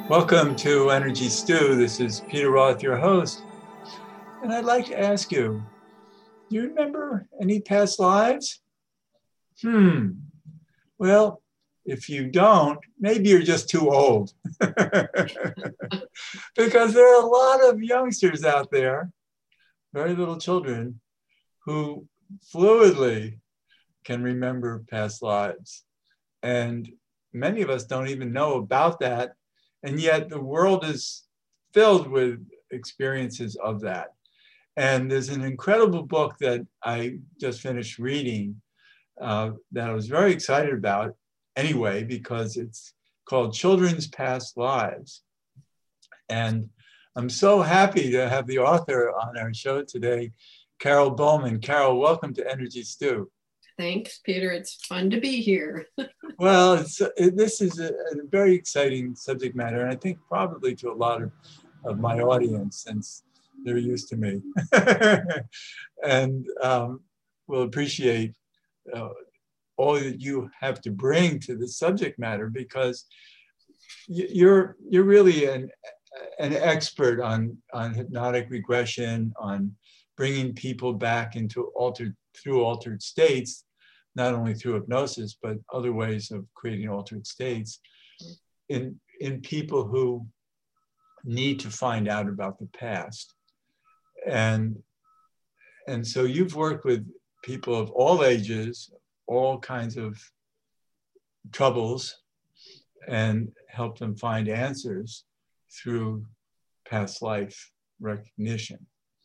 Welcome to Energy Stew. This is Peter Roth, your host. And I'd like to ask you, do you remember any past lives? Well, if you don't, maybe you're just too old. Because there are a lot of youngsters out there, very little children, who fluidly can remember past lives. And many of us don't even know about that. And yet the world is filled with experiences of that. And there's an incredible book that I just finished reading that I was very excited about anyway, because it's called Children's Past Lives. And I'm so happy to have the author on our show today, Carol Bowman. Carol, welcome to Energy Stew. Thanks, Peter. It's fun to be here. Well, this is a very exciting subject matter, and I think probably to a lot of my audience, since they're used to me, and will appreciate all that you have to bring to the subject matter, because you're really an expert on hypnotic regression, on bringing people back into altered states, not only through hypnosis, but other ways of creating altered states in people who need to find out about the past. And so you've worked with people of all ages, all kinds of troubles, and helped them find answers through past life recognition.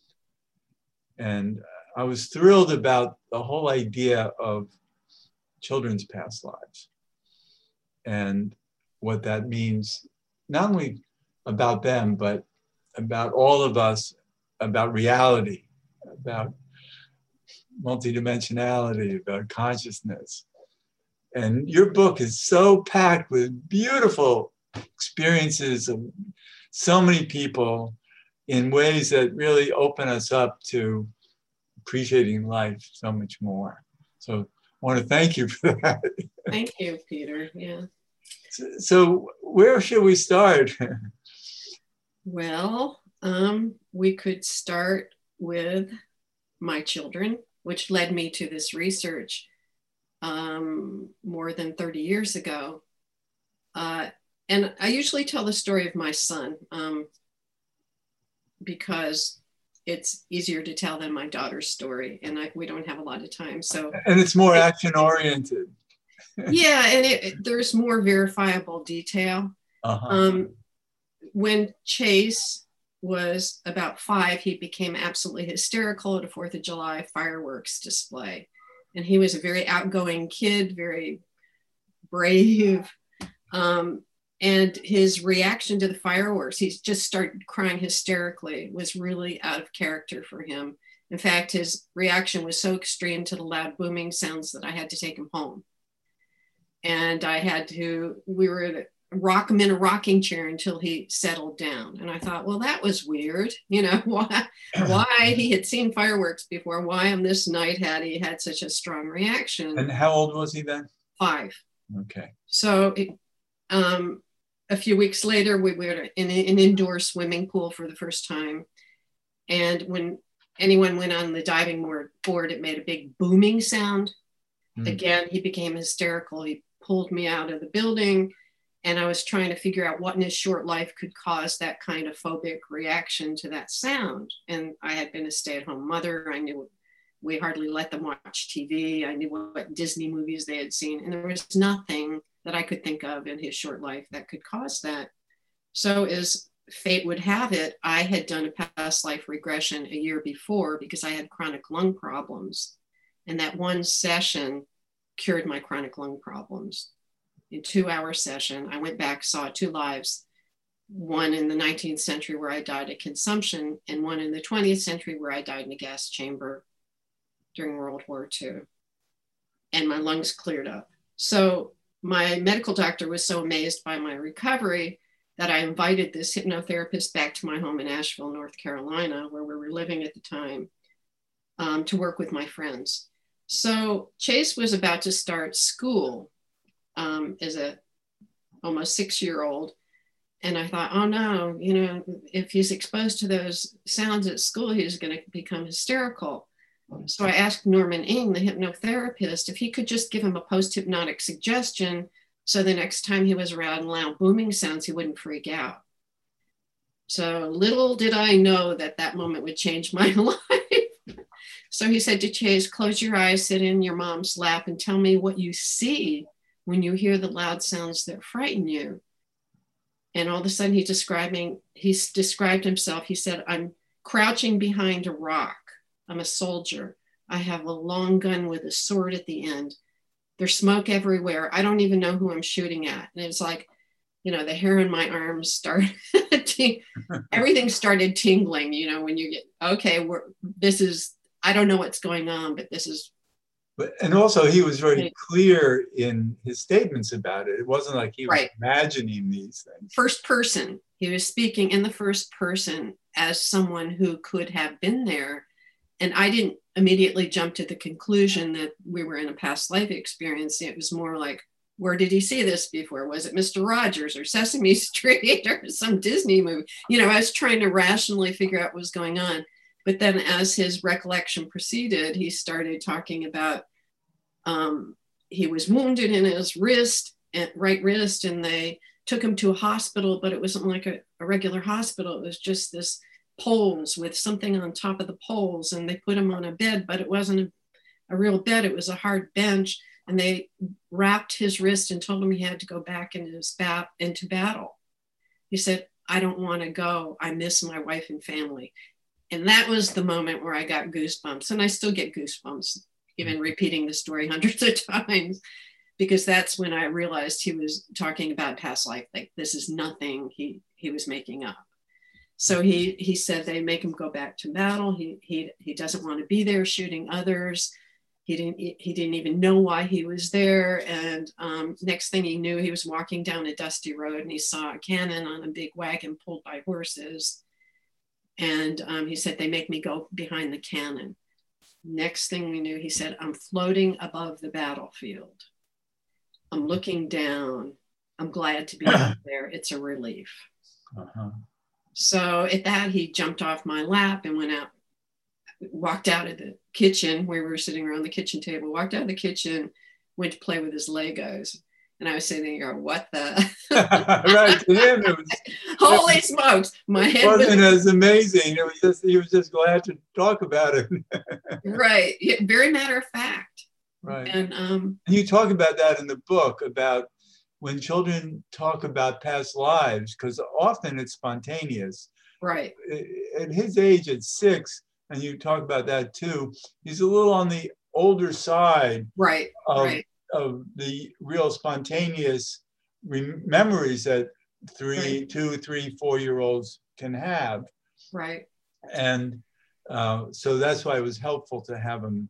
And I was thrilled about the whole idea of children's past lives and what that means, not only about them, but about all of us, about reality, about multidimensionality, about consciousness. And your book is so packed with beautiful experiences of so many people in ways that really open us up to appreciating life so much more. So I want to thank you for that. Thank you, Peter. Yeah. So where should we start? Well, we could start with my children, which led me to this research more than 30 years ago. And I usually tell the story of my son because it's easier to tell than my daughter's story, and we don't have a lot of time. So, and it's more action oriented. Yeah, and there's more verifiable detail. When Chase was about 5, he became absolutely hysterical at a 4th of July fireworks display, and he was a very outgoing kid, very brave. And his reaction to the fireworks, he just started crying hysterically, was really out of character for him. In fact, his reaction was so extreme to the loud booming sounds that I had to take him home. And we were to rock him in a rocking chair until he settled down. And I thought, well, that was weird. You know, why he had seen fireworks before, why on this night had he had such a strong reaction? And how old was he then? 5. Okay. So, a few weeks later, we were in an indoor swimming pool for the first time. And when anyone went on the diving board, it made a big booming sound. Again, he became hysterical. He pulled me out of the building, and I was trying to figure out what in his short life could cause that kind of phobic reaction to that sound. And I had been a stay-at-home mother. I knew we hardly let them watch TV. I knew what Disney movies they had seen, and there was nothing that I could think of in his short life that could cause that. So as fate would have it, I had done a past life regression a year before because I had chronic lung problems. And that one session cured my chronic lung problems. In a 2-hour session, I went back, saw 2 lives, one in the 19th century where I died of consumption, and one in the 20th century where I died in a gas chamber during World War II. And my lungs cleared up. So my medical doctor was so amazed by my recovery that I invited this hypnotherapist back to my home in Asheville, North Carolina, where we were living at the time, to work with my friends. So Chase was about to start school as a almost 6-year-old. And I thought, oh no, you know, if he's exposed to those sounds at school, he's going to become hysterical. So I asked Norman Ing, the hypnotherapist, if he could just give him a post-hypnotic suggestion so the next time he was around loud booming sounds, he wouldn't freak out. So little did I know that that moment would change my life. So he said to Chase, close your eyes, sit in your mom's lap and tell me what you see when you hear the loud sounds that frighten you. And all of a sudden he described himself. He said, I'm crouching behind a rock. I'm a soldier. I have a long gun with a sword at the end. There's smoke everywhere. I don't even know who I'm shooting at. And it's like, you know, the hair on my arms started, everything started tingling, you know, when you get, okay, I don't know what's going on, but this is. And also he was very clear in his statements about it. It wasn't like he was imagining these things. First person. He was speaking in the first person as someone who could have been there. And I didn't immediately jump to the conclusion that we were in a past life experience. It was more like, where did he see this before? Was it Mr. Rogers or Sesame Street or some Disney movie? You know, I was trying to rationally figure out what was going on. But then as his recollection proceeded, he started talking about he was wounded in his wrist, right wrist, and they took him to a hospital, but it wasn't like a regular hospital. It was just this poles with something on top of the poles, and they put him on a bed, but it wasn't a real bed. It was a hard bench, and they wrapped his wrist and told him he had to go back into battle. He said, I don't want to go. I miss my wife and family. And that was the moment where I got goosebumps, and I still get goosebumps, even repeating the story hundreds of times, because that's when I realized he was talking about past life. Like, this is nothing he was making up. So he said they make him go back to battle. He doesn't want to be there shooting others. He didn't even know why he was there. And next thing he knew, he was walking down a dusty road and he saw a cannon on a big wagon pulled by horses. And he said, they make me go behind the cannon. Next thing we knew, he said, I'm floating above the battlefield. I'm looking down. I'm glad to be out there. It's a relief. Uh-huh. So at that, he jumped off my lap and went out, walked out of the kitchen where we were sitting around the kitchen table, walked out of the kitchen, went to play with his Legos. And I was sitting there, what the? Right, to him, it was. Holy smokes, my head wasn't as amazing. It was just, he was just glad to talk about it. Right, very matter of fact. Right. And you talk about that in the book, about when children talk about past lives, because often it's spontaneous. Right. At his age, at 6, and you talk about that too, he's a little on the older side. Right. Of the real spontaneous memories that 2, 3, 4-year-olds can have. Right. And so that's why it was helpful to have him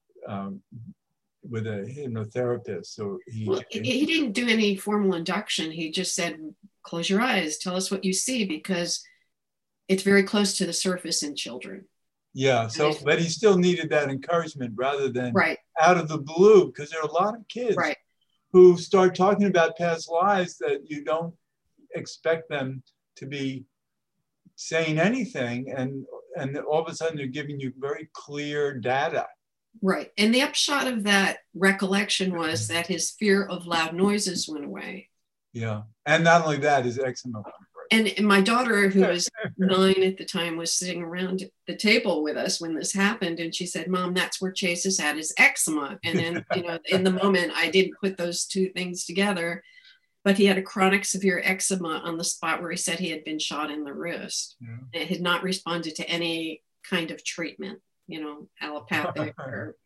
with a hypnotherapist. So he didn't do any formal induction. He just said, close your eyes, tell us what you see, because it's very close to the surface in children. Yeah, so, but he still needed that encouragement rather than right. out of the blue, because there are a lot of kids right. who start talking about past lives that you don't expect them to be saying anything, and all of a sudden they're giving you very clear data. Right, and the upshot of that recollection was that his fear of loud noises went away. Yeah, and not only that, his eczema. And my daughter, who was 9 at the time, was sitting around the table with us when this happened. And she said, Mom, that's where Chase has had his eczema. And then, you know, in the moment, I didn't put those two things together. But he had a chronic severe eczema on the spot where he said he had been shot in the wrist. Yeah. It had not responded to any kind of treatment, you know, allopathic or.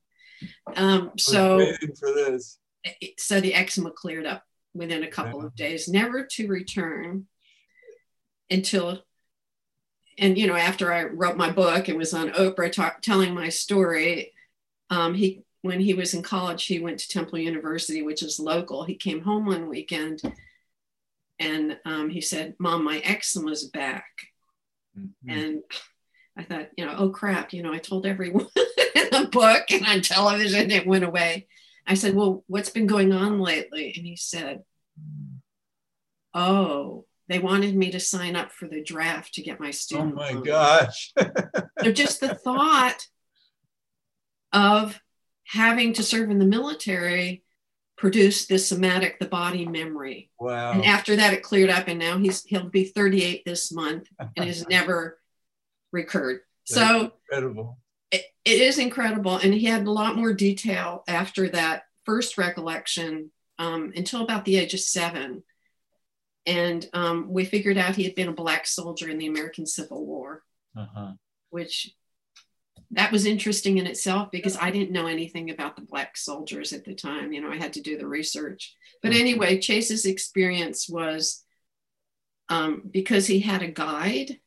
So for this. So the eczema cleared up within a couple of days, never to return. Until, and you know, after I wrote my book and was on Oprah telling my story, when he was in college, he went to Temple University, which is local. He came home one weekend and he said, Mom, my eczema's back. Mm-hmm. And I thought, you know, oh crap, you know, I told everyone in the book and on television, it went away. I said, well, what's been going on lately? And he said, oh, they wanted me to sign up for the draft to get my Oh student my loan. gosh. So just the thought of having to serve in the military produced this somatic, the body memory. Wow. And after that, it cleared up, and now he'll be 38 this month, and has never recurred. That's so incredible. It is incredible, and he had a lot more detail after that first recollection until about the age of 7. And we figured out he had been a Black soldier in the American Civil War, which that was interesting in itself because I didn't know anything about the Black soldiers at the time. You know, I had to do the research. But anyway, Chase's experience was because he had a guide,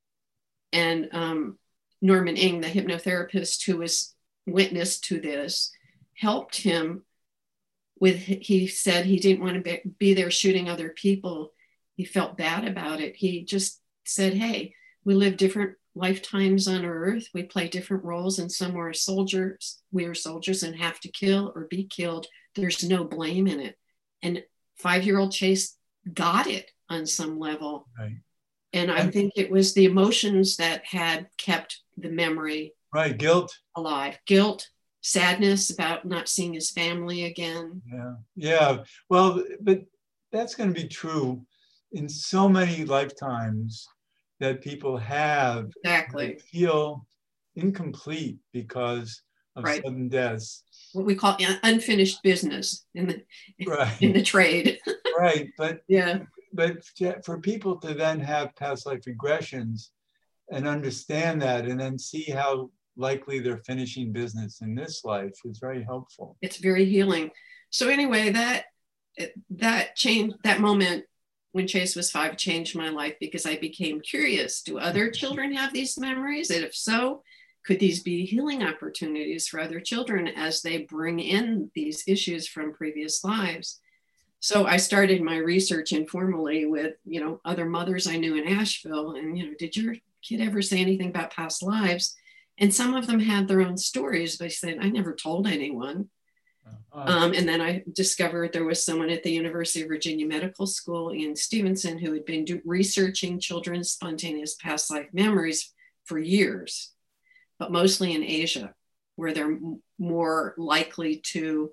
and Norman Ing, the hypnotherapist who was witness to this, helped him with, he said he didn't want to be there shooting other people. He felt bad about it. He just said, hey, we live different lifetimes on Earth. We play different roles, and some are soldiers. We are soldiers and have to kill or be killed. There's no blame in it. And 5-year-old Chase got it on some level. Right. And I think it was the emotions that had kept the memory guilt alive. Guilt, sadness about not seeing his family again. Yeah. Well, but that's going to be true in so many lifetimes that people have. Exactly. They feel incomplete because of sudden deaths. What we call unfinished business in the trade. Right, but yeah. But for people to then have past life regressions and understand that, and then see how likely they're finishing business in this life, is very helpful. It's very healing. So anyway, that changed, that moment when Chase was 5 changed my life because I became curious. Do other children have these memories? And if so, could these be healing opportunities for other children as they bring in these issues from previous lives? So I started my research informally with, other mothers I knew in Asheville. And, did your kid ever say anything about past lives? And some of them had their own stories, but they said, I never told anyone. And then I discovered there was someone at the University of Virginia Medical School, Ian Stevenson, who had been researching children's spontaneous past life memories for years, but mostly in Asia, where they're more likely to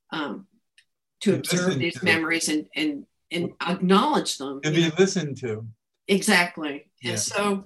observe these memories and acknowledge them. To be listened to. Exactly. Yeah. And so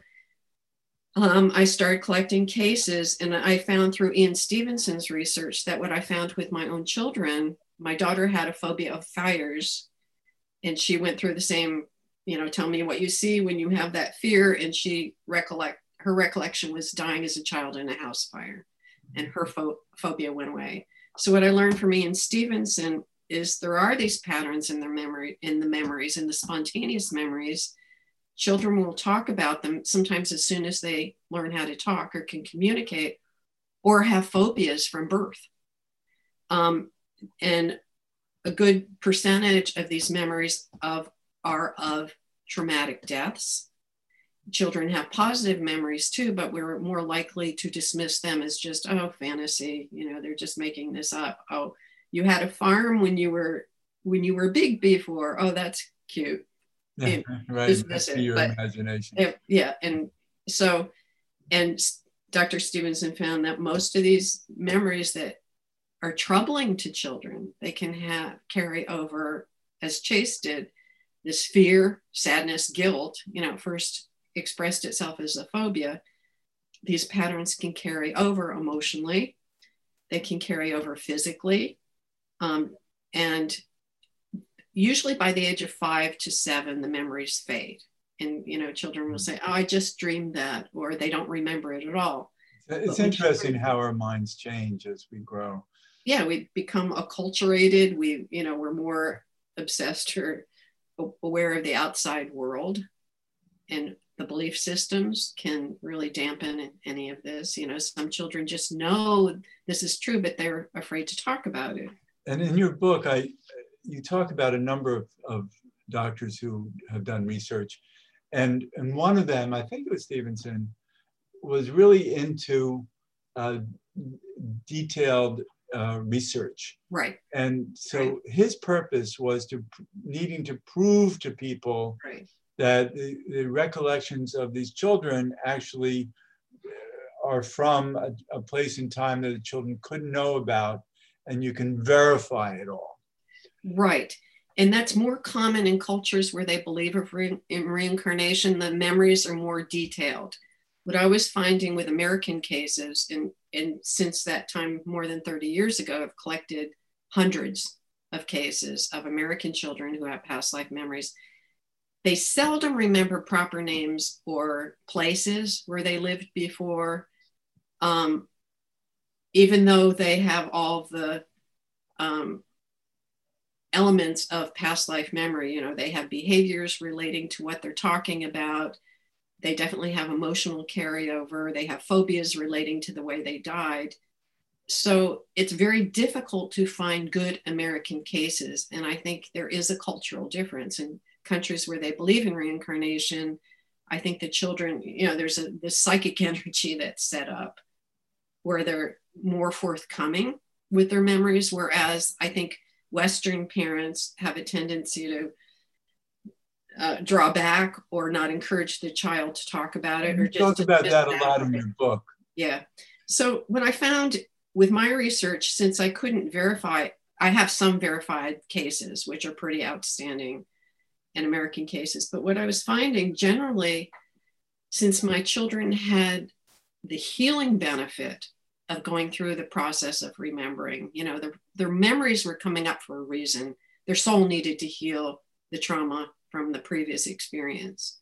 I started collecting cases, and I found through Ian Stevenson's research that what I found with my own children, my daughter had a phobia of fires, and she went through the same, tell me what you see when you have that fear. And her recollection was dying as a child in a house fire, and her phobia went away. So what I learned from Ian Stevenson is there are these patterns in the memories, in the spontaneous memories. Children will talk about them sometimes as soon as they learn how to talk or can communicate, or have phobias from birth. And a good percentage of these memories are of traumatic deaths. Children have positive memories too, but we're more likely to dismiss them as just, fantasy. They're just making this up. Oh, you had a farm when you were big before. Oh, that's cute. Yeah, right. That's your imagination. And so, and Dr. Stevenson found that most of these memories that are troubling to children, they can carry over, as Chase did, this fear, sadness, guilt. First expressed itself as a phobia. These patterns can carry over emotionally. They can carry over physically. And usually by the age of 5 to 7, the memories fade. And, children will say, I just dreamed that, or they don't remember it at all. It's interesting how our minds change as we grow. Yeah, we become acculturated. We're more obsessed or aware of the outside world. And the belief systems can really dampen any of this. Some children just know this is true, but they're afraid to talk about it. And in your book, you talk about a number of doctors who have done research. And one of them, I think it was Stevenson, was really into detailed research. Right. And so his purpose was needing to prove to people that the recollections of these children actually are from a place in time that the children couldn't know about, and you can verify it all. Right. And that's more common in cultures where they believe in reincarnation. The memories are more detailed. What I was finding with American cases, and since that time, more than 30 years ago, I've collected hundreds of cases of American children who have past life memories. They seldom remember proper names or places where they lived before, even though they have all the elements of past life memory. You know, they have behaviors relating to what they're talking about. They definitely have emotional carryover. They have phobias relating to the way they died. So it's very difficult to find good American cases. And I think there is a cultural difference in countries where they believe in reincarnation. I think the children, you know, there's this psychic energy that's set up where they're more forthcoming with their memories. Whereas I think Western parents have a tendency to draw back or not encourage the child to talk about it. You talk about that a lot in your book. Yeah. So what I found with my research, since I couldn't verify, I have some verified cases, which are pretty outstanding in American cases. But what I was finding generally, since my children had the healing benefit of going through the process of remembering, you know, their memories were coming up for a reason. Their soul needed to heal the trauma from the previous experience.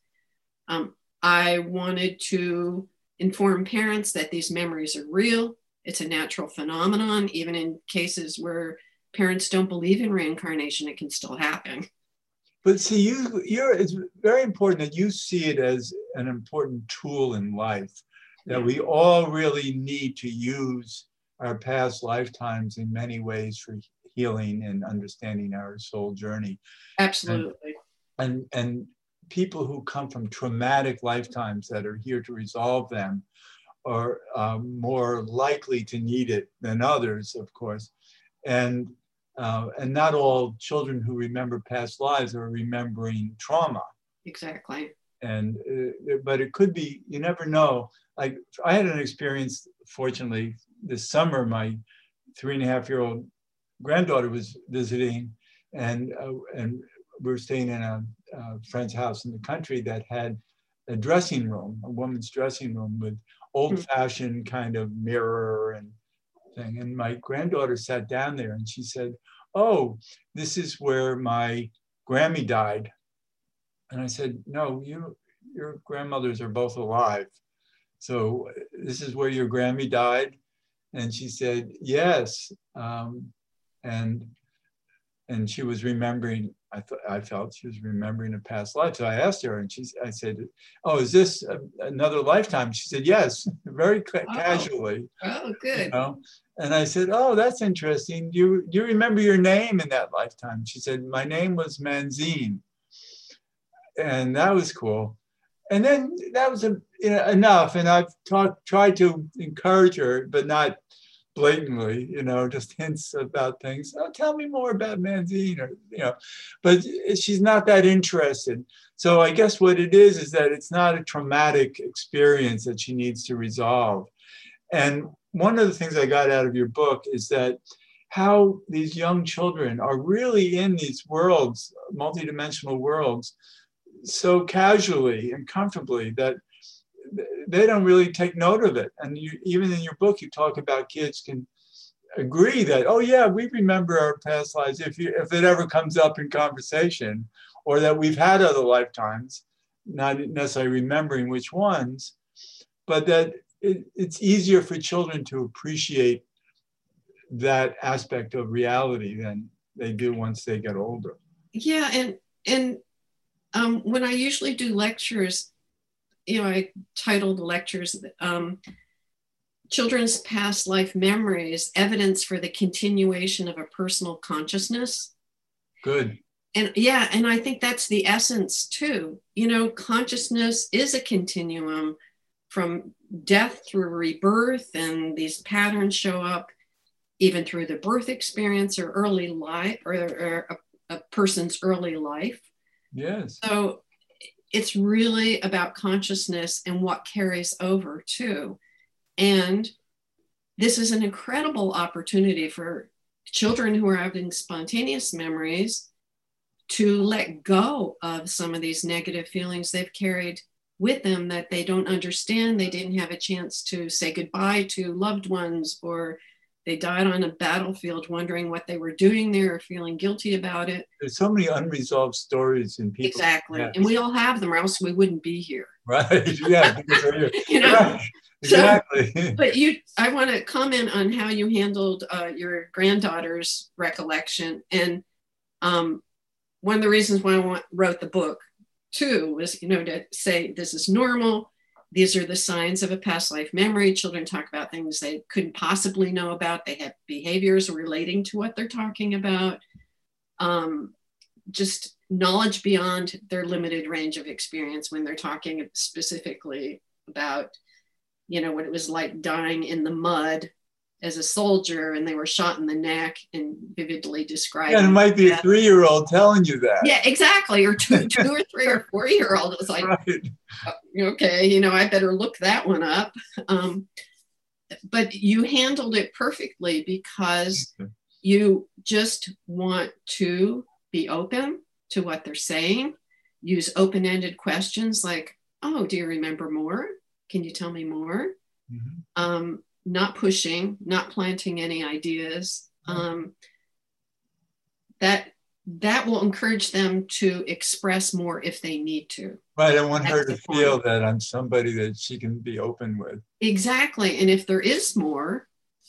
I wanted to inform parents that these memories are real. It's a natural phenomenon. Even in cases where parents don't believe in reincarnation, it can still happen. But see, it's very important that you see it as an important tool in life, that we all really need to use our past lifetimes in many ways for healing and understanding our soul journey. Absolutely. And people who come from traumatic lifetimes that are here to resolve them are more likely to need it than others, of course. And not all children who remember past lives are remembering trauma. Exactly. And but it could be, you never know. Like I had an experience, fortunately, this summer. My 3.5-year-old granddaughter was visiting, and we were staying in a friend's house in the country that had a dressing room, a woman's dressing room with old-fashioned kind of mirror and thing. And my granddaughter sat down there and she said, "Oh, this is where my Grammy died." And I said, "No, your grandmothers are both alive. So this is where your Grammy died?" And she said, "Yes." And she was remembering, I felt she was remembering a past life. So I asked her, and I said, "Oh, is this another lifetime?" She said, "Yes," very casually. Oh, good. You know? And I said, "Oh, that's interesting. Do you remember your name in that lifetime?" She said, "My name was Manzine." And that was cool. And then that was enough. And I've tried to encourage her, but not blatantly, just hints about things. "Oh, tell me more about Manzine," or, but she's not that interested. So I guess what it is that it's not a traumatic experience that she needs to resolve. And one of the things I got out of your book is that how these young children are really in these worlds, multidimensional worlds, so casually and comfortably that they don't really take note of it. And even in your book, you talk about kids can agree that, "Oh yeah, we remember our past lives if it ever comes up in conversation, or that we've had other lifetimes, not necessarily remembering which ones, but that it's easier for children to appreciate that aspect of reality than they do once they get older." Yeah, and when I usually do lectures, I title the lectures Children's Past Life Memories, Evidence for the Continuation of a Personal Consciousness. Good. And yeah, and I think that's the essence too. Consciousness is a continuum from death through rebirth, and these patterns show up even through the birth experience or early life, or a person's early life. Yes. So it's really about consciousness and what carries over too. And this is an incredible opportunity for children who are having spontaneous memories to let go of some of these negative feelings they've carried with them that they don't understand. They didn't have a chance to say goodbye to loved ones, or they died on a battlefield wondering what they were doing there or feeling guilty about it. There's so many unresolved stories in people. Exactly. And we all have them, or else we wouldn't be here. Right. Yeah. You know? Right. Exactly. So, but I want to comment on how you handled your granddaughter's recollection. And one of the reasons why I wrote the book too was, to say this is normal. These are the signs of a past life memory. Children talk about things they couldn't possibly know about. They have behaviors relating to what they're talking about. Just knowledge beyond their limited range of experience when they're talking specifically about, what it was like dying in the mud as a soldier and they were shot in the neck, and vividly described. Yeah, and it might be a 3-year-old telling you that. Yeah, exactly. Or two or 3 or 4-year-old. It was like, right. Okay, I better look that one up. But you handled it perfectly because you just want to be open to what they're saying. Use open-ended questions like, oh, do you remember more? Can you tell me more? Mm-hmm. Not pushing, not planting any ideas. That will encourage them to express more if they need to. Right, I want her to feel that I'm somebody that she can be open with. Exactly, and if there is more,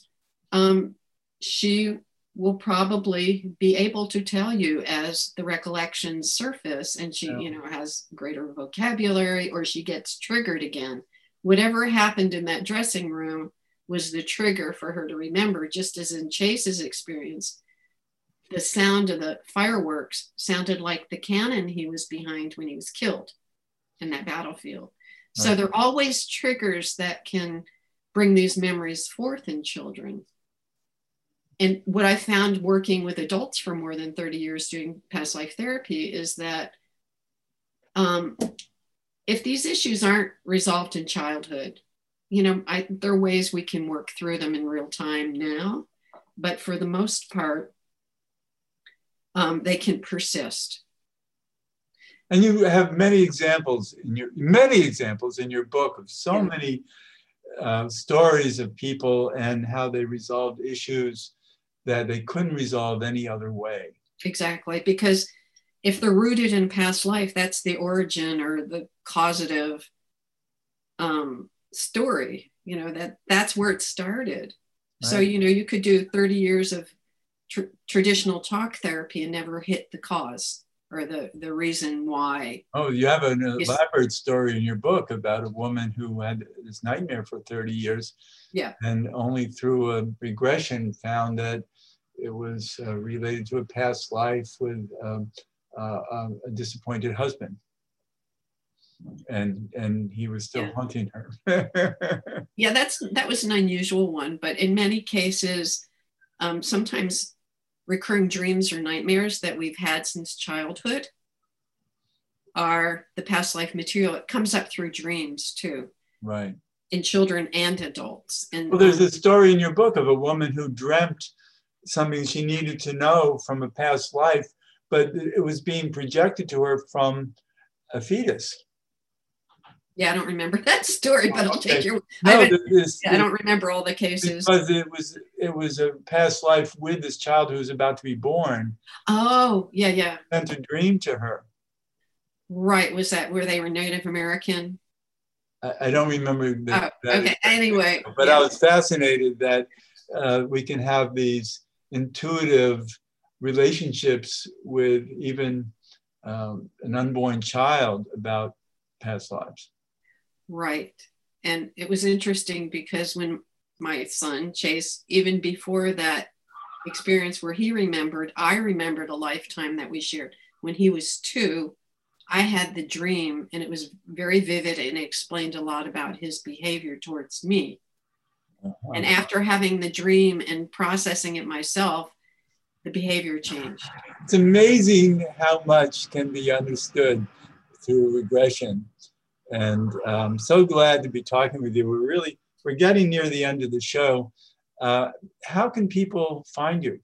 she will probably be able to tell you as the recollections surface, and she, has greater vocabulary, or she gets triggered again. Whatever happened in that dressing room was the trigger for her to remember, just as in Chase's experience, the sound of the fireworks sounded like the cannon he was behind when he was killed in that battlefield. Right. So there are always triggers that can bring these memories forth in children. And what I found working with adults for more than 30 years doing past life therapy is that if these issues aren't resolved in childhood, there are ways we can work through them in real time now, but for the most part, they can persist. And you have many examples in your book of so many stories of people and how they resolved issues that they couldn't resolve any other way. Exactly, because if they're rooted in past life, that's the origin or the causative story, that's where it started. Right. So, you could do 30 years of traditional talk therapy and never hit the cause or the reason why. Oh, you have an elaborate story in your book about a woman who had this nightmare for 30 years. Yeah. And only through a regression found that it was related to a past life with a disappointed husband. And he was still haunting her. Yeah, that was an unusual one, but in many cases, sometimes recurring dreams or nightmares that we've had since childhood are the past life material. It comes up through dreams too. Right. In children and adults. And well, there's a story in your book of a woman who dreamt something she needed to know from a past life, but it was being projected to her from a fetus. Yeah, I don't remember that story, but I'll take your. No, I don't remember all the cases because it was a past life with this child who was about to be born. Oh, yeah. Sent a dream to her. Right, was that where they were Native American? I don't remember that. Okay. Anyway, but I was fascinated that we can have these intuitive relationships with even an unborn child about past lives. Right. And it was interesting because when my son, Chase, even before that experience where he remembered, I remembered a lifetime that we shared. When he was 2, I had the dream and it was very vivid and it explained a lot about his behavior towards me. Uh-huh. And after having the dream and processing it myself, the behavior changed. It's amazing how much can be understood through regression. And I'm so glad to be talking with you. We're getting near the end of the show. How can people find you?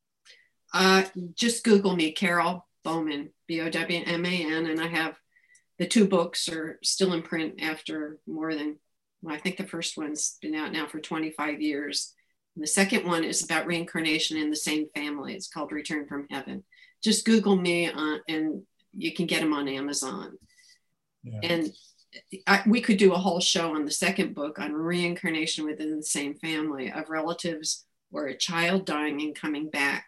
Just Google me, Carol Bowman, Bowman, and I have the 2 books are still in print after more than, well, I think the first one's been out now for 25 years. And the second one is about reincarnation in the same family. It's called Return from Heaven. Just Google me and you can get them on Amazon. Yeah. And we could do a whole show on the second book on reincarnation within the same family of relatives or a child dying and coming back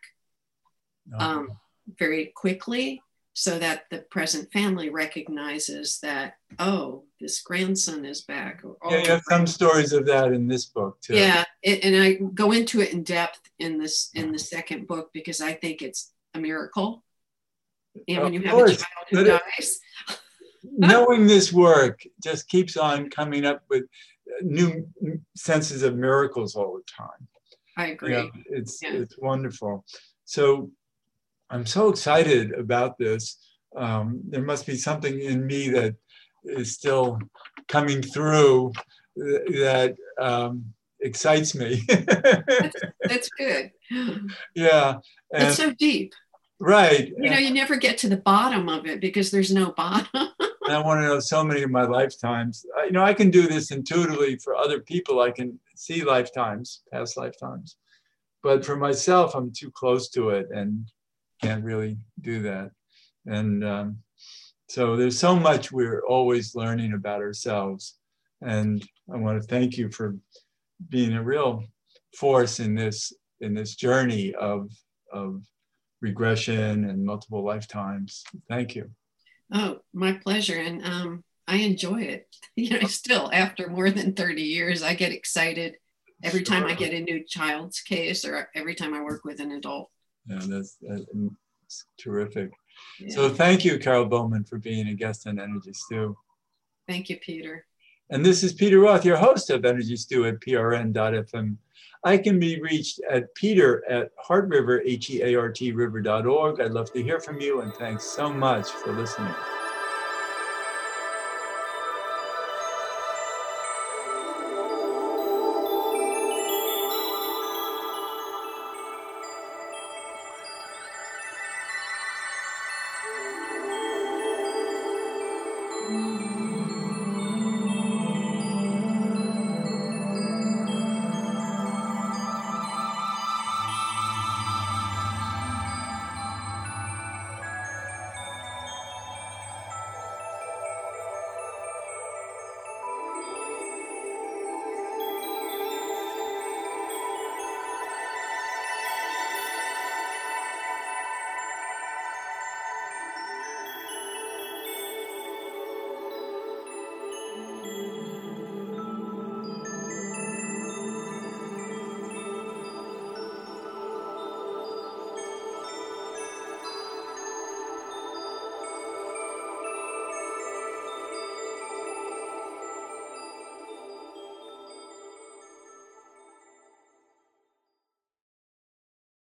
very quickly, so that the present family recognizes that, oh, this grandson is back. Or, oh, you have some stories of that in this book too. Yeah, and I go into it in depth in the second book because I think it's a miracle. And when you have a child who dies. Knowing this work just keeps on coming up with new senses of miracles all the time. I agree. It's wonderful. So I'm so excited about this. There must be something in me that is still coming through that excites me. That's good. Yeah. It's so deep. Right. You never get to the bottom of it because there's no bottom. I want to know so many of my lifetimes. I can do this intuitively for other people. I can see lifetimes, past lifetimes. But for myself, I'm too close to it and can't really do that. And so there's so much we're always learning about ourselves. And I want to thank you for being a real force in this journey of regression and multiple lifetimes. Thank you. Oh, my pleasure. And I enjoy it. Still after more than 30 years, I get excited every time I get a new child's case or every time I work with an adult. Yeah, that's terrific. Yeah. So thank you, Carol Bowman, for being a guest on Energy Stew. Thank you, Peter. And this is Peter Roth, your host of Energy Stew at prn.fm. I can be reached at peter@heartriver.org. I'd love to hear from you, and thanks so much for listening.